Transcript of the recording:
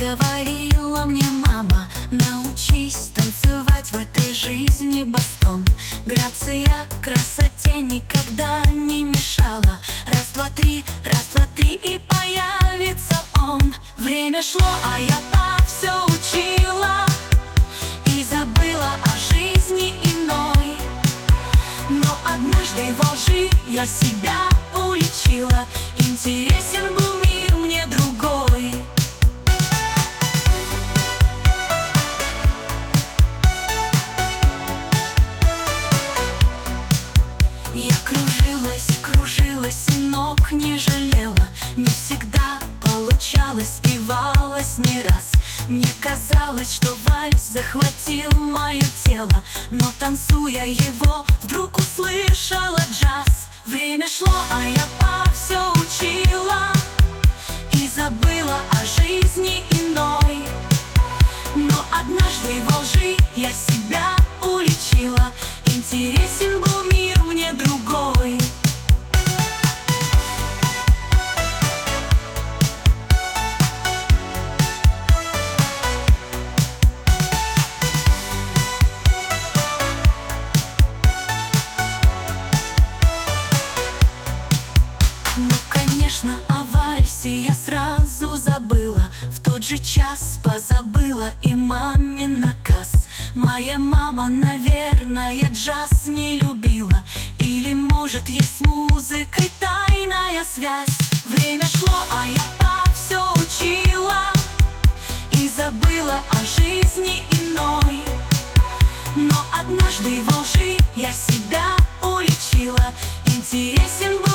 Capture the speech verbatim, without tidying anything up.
говорила мне мама: научись танцевать в этой жизни босиком. Грация красоте никогда не мешала. Раз, два, три, раз, два, три, и появится он. Время шло, а я так все учила и забыла о жизни иной. Но однажды во лжи я себя уличила. Интересен был мир мне другой. Я кружилась, кружилась и ног не жалела. Не всегда получалось, спевалась не раз. Мне казалось, что вальс захватил мое тело, но танцуя его, вдруг услышала джаз. Время шло, а я по все учила и забыла о жизни иной. Но однажды во лжи я себя уличила. Интересен был мир мне другой. Ну, конечно, о вальсе я сразу забыла. В тот же час позабыла и мамин наказ. Моя мама, наверное, джаз не любила. Или, может, есть с музыкой тайная связь. Время шло, а я по все учила и забыла о жизни иной. Но однажды во лжи я себя уличила. Интересен